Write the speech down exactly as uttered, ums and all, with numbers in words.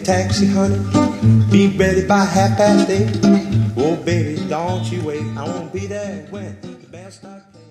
taxi, honey. Be ready by half past eight. Oh, baby, don't you wait. I won't be there when the band starts playing.